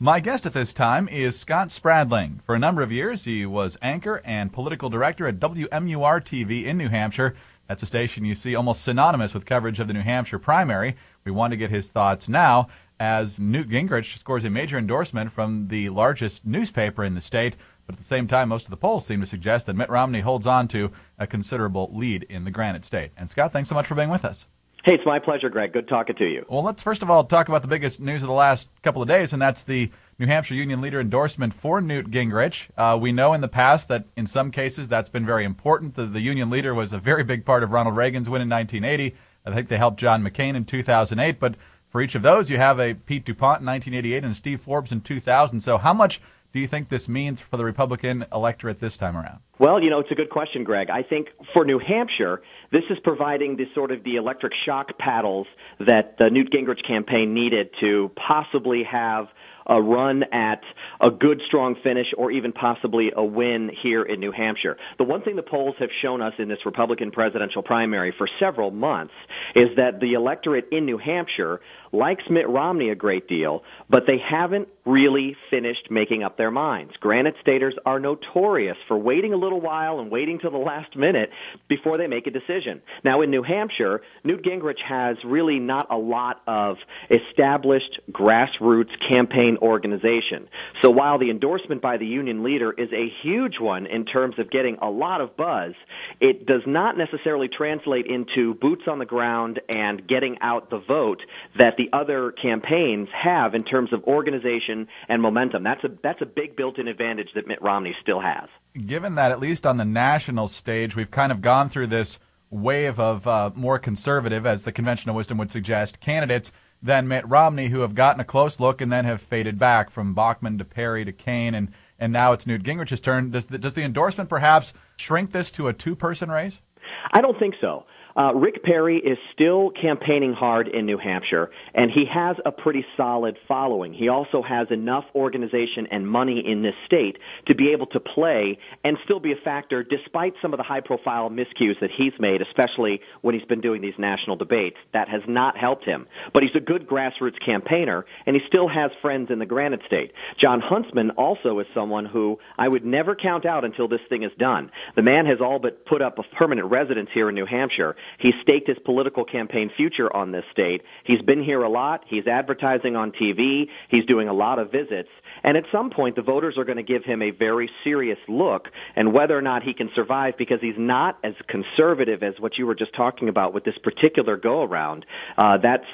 My guest at this time is Scott Spradling. For a number of years, he was anchor and political director at WMUR-TV in New Hampshire. That's a station you see almost synonymous with coverage of the New Hampshire primary. We want to get his thoughts now as Newt Gingrich scores a major endorsement from the largest newspaper in the state. But at the same time, most of the polls seem to suggest that Mitt Romney holds on to a considerable lead in the Granite State. And Scott, thanks so much for being with us. Hey, it's my pleasure, Greg. Good talking to you. Well, let's first of all talk about the biggest news of the last couple of days, and that's the New Hampshire Union Leader endorsement for Newt Gingrich. We know in the past that in some cases that's been very important. The Union Leader was a very big part of Ronald Reagan's win in 1980. I think they helped John McCain in 2008. But for each of those, you have a Pete DuPont in 1988 and Steve Forbes in 2000. So how much do you think this means for the Republican electorate this time around? Well, it's a good question, Greg. I think for New Hampshire, this is providing the electric shock paddles that the Newt Gingrich campaign needed to possibly have a run at a good, strong finish or even possibly a win here in New Hampshire. The one thing the polls have shown us in this Republican presidential primary for several months is that the electorate in New Hampshire likes Mitt Romney a great deal, but they haven't really finished making up their minds. Granite Staters are notorious for waiting a little while and waiting till the last minute before they make a decision. Now, in New Hampshire, Newt Gingrich has really not a lot of established grassroots campaign organization. So while the endorsement by the Union Leader is a huge one in terms of getting a lot of buzz, it does not necessarily translate into boots on the ground and getting out the vote that the other campaigns have in terms of organization and momentum. That's a big built-in advantage that Mitt Romney still has. Given that, at least on the national stage, we've kind of gone through this wave of more conservative, as the conventional wisdom would suggest, candidates than Mitt Romney who have gotten a close look and then have faded back, from Bachmann to Perry to Kaine, and now it's Newt Gingrich's turn. Does the endorsement perhaps shrink this to a two-person race? I don't think so. Rick Perry is still campaigning hard in New Hampshire, and he has a pretty solid following. He also has enough organization and money in this state to be able to play and still be a factor despite some of the high-profile miscues that he's made, especially when he's been doing these national debates. That has not helped him. But he's a good grassroots campaigner, and he still has friends in the Granite State. Jon Huntsman also is someone who I would never count out until this thing is done. The man has all but put up a permanent residence here in New Hampshire. He's staked his political campaign future on this state. He's been here a lot. He's advertising on TV. He's doing a lot of visits. And at some point, the voters are going to give him a very serious look, and whether or not he can survive, because he's not as conservative as what you were just talking about with this particular go-around, that's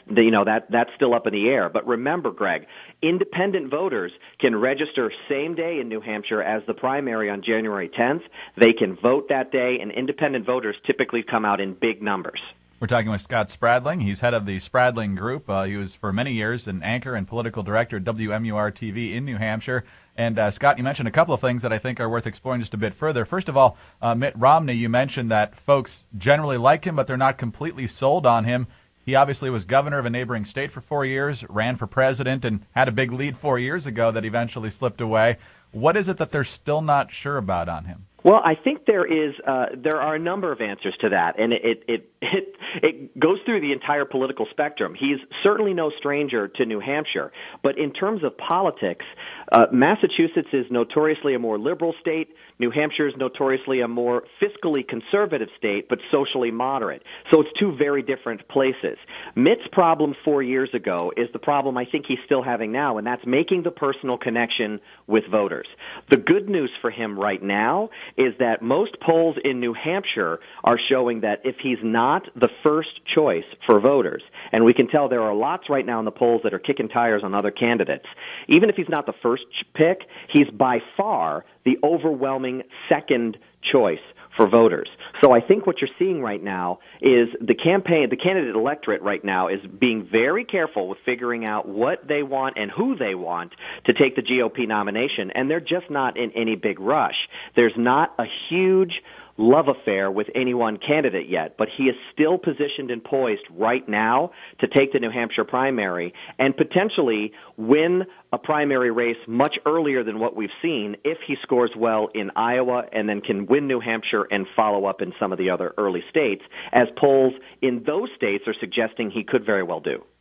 still up in the air. But remember, Greg, independent voters can register same day in New Hampshire as the primary on January 10th. They can vote that day, and independent voters typically come out in big numbers. We're talking with Scott Spradling. He's head of the Spradling Group. He was for many years an anchor and political director at WMUR-TV in New Hampshire. And Scott, you mentioned a couple of things that I think are worth exploring just a bit further. First of all, Mitt Romney, you mentioned that folks generally like him, but they're not completely sold on him. He obviously was governor of a neighboring state for 4 years, ran for president, and had a big lead 4 years ago that eventually slipped away. What is it that they're still not sure about on him? Well, I think there are a number of answers to that, and it goes through the entire political spectrum. He's certainly no stranger to New Hampshire, but in terms of politics, Massachusetts is notoriously a more liberal state. New Hampshire is notoriously a more fiscally conservative state, but socially moderate. So it's two very different places. Mitt's problem 4 years ago is the problem I think he's still having now, and that's making the personal connection with voters. The good news for him right now is that most polls in New Hampshire are showing that if he's not the first choice for voters, and we can tell there are lots right now in the polls that are kicking tires on other candidates, even if he's not the first pick, he's by far the overwhelming second choice for voters. So I think what you're seeing right now is the candidate electorate right now is being very careful with figuring out what they want and who they want to take the GOP nomination, and they're just not in any big rush. There's not a huge love affair with any one candidate yet, but he is still positioned and poised right now to take the New Hampshire primary and potentially win a primary race much earlier than what we've seen if he scores well in Iowa and then can win New Hampshire and follow up in some of the other early states, as polls in those states are suggesting he could very well do.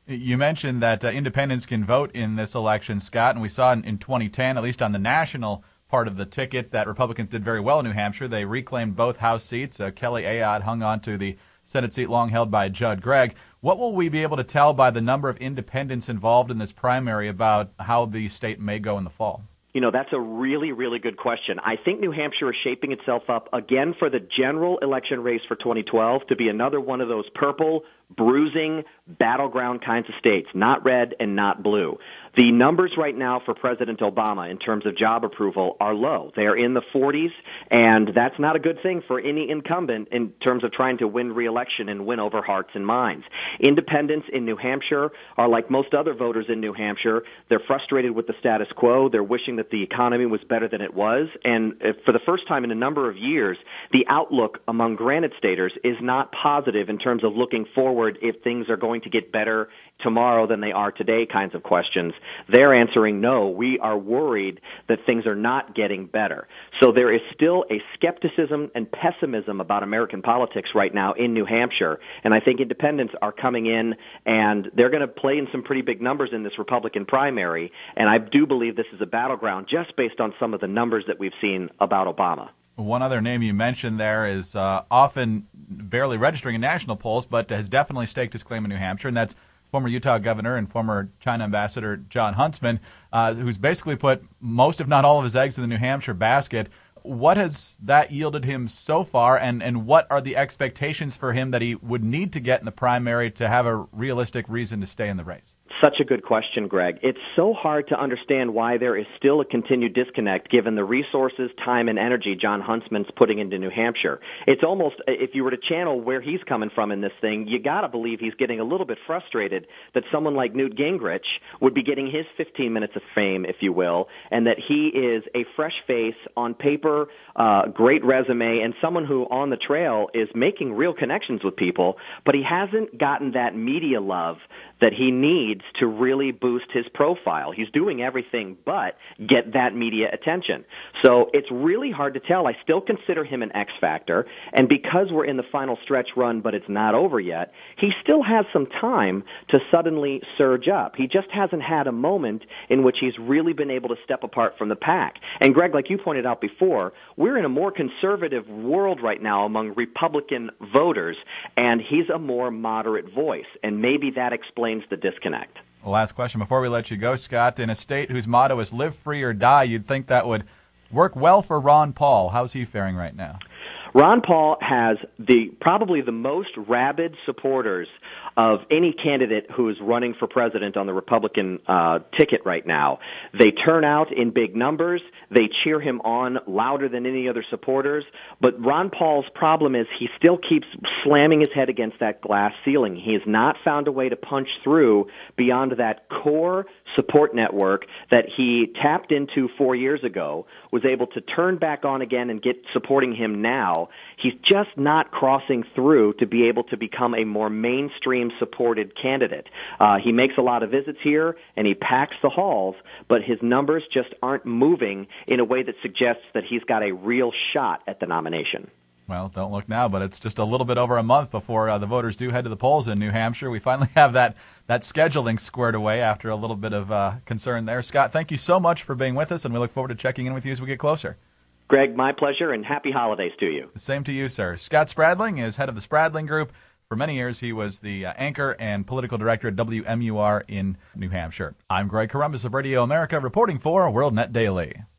You mentioned that independents can vote in this election, Scott, and we saw in 2010, at least on the national part of the ticket, that Republicans did very well in New Hampshire. They reclaimed both House seats. Kelly Ayotte hung on to the Senate seat long held by Judd Gregg. What will we be able to tell by the number of independents involved in this primary about how the state may go in the fall? You know, that's a really, really good question. I think New Hampshire is shaping itself up again for the general election race for 2012 to be another one of those purple, bruising, battleground kinds of states, not red and not blue. The numbers right now for President Obama in terms of job approval are low. They are in the 40s, and that's not a good thing for any incumbent in terms of trying to win re-election and win over hearts and minds. Independents in New Hampshire are like most other voters in New Hampshire. They're frustrated with the status quo. They're wishing that the economy was better than it was. And for the first time in a number of years, the outlook among Granite Staters is not positive in terms of looking forward if things are going to get better tomorrow than they are today kinds of questions. They're answering no. We are worried that things are not getting better. So there is still a skepticism and pessimism about American politics right now in New Hampshire. And I think independents are coming in and they're going to play in some pretty big numbers in this Republican primary. And I do believe this is a battleground just based on some of the numbers that we've seen about Obama. One other name you mentioned there is often barely registering in national polls, but has definitely staked his claim in New Hampshire, and that's former Utah governor and former China ambassador Jon Huntsman, who's basically put most, if not all, of his eggs in the New Hampshire basket. What has that yielded him so far, and what are the expectations for him that he would need to get in the primary to have a realistic reason to stay in the race? Such a good question, Greg. It's so hard to understand why there is still a continued disconnect given the resources, time, and energy Jon Huntsman's putting into New Hampshire. It's almost, if you were to channel where he's coming from in this thing, you got to believe he's getting a little bit frustrated that someone like Newt Gingrich would be getting his 15 minutes of fame, if you will, and that he is a fresh face, on paper, great resume, and someone who on the trail is making real connections with people, but he hasn't gotten that media love that he needs to really boost his profile. He's doing everything but get that media attention. So it's really hard to tell. I still consider him an X factor, and because we're in the final stretch run but it's not over yet, he still has some time to suddenly surge up. He just hasn't had a moment in which he's really been able to step apart from the pack. And Greg, like you pointed out before, we're in a more conservative world right now among Republican voters, and he's a more moderate voice, and maybe that explains the disconnect. Last question before we let you go, Scott. In a state whose motto is live free or die, you'd think that would work well for Ron Paul. How's he faring right now? Ron Paul has probably the most rabid supporters of any candidate who is running for president on the Republican ticket right now. They turn out in big numbers. They cheer him on louder than any other supporters. But Ron Paul's problem is he still keeps slamming his head against that glass ceiling. He has not found a way to punch through beyond that core support network that he tapped into 4 years ago, was able to turn back on again and get supporting him now. He's just not crossing through to be able to become a more mainstream supported candidate. He makes a lot of visits here and he packs the halls, but his numbers just aren't moving in a way that suggests that he's got a real shot at the nomination. Well, don't look now, but it's just a little bit over a month before the voters do head to the polls in New Hampshire. We finally have that scheduling squared away after a little bit of concern there. Scott, thank you so much for being with us, and we look forward to checking in with you as we get closer. Greg, my pleasure, and happy holidays to you. Same to you, sir. Scott Spradling is head of the Spradling Group. For many years, he was the anchor and political director at WMUR in New Hampshire. I'm Greg Corombos of Radio America, reporting for WorldNet Daily.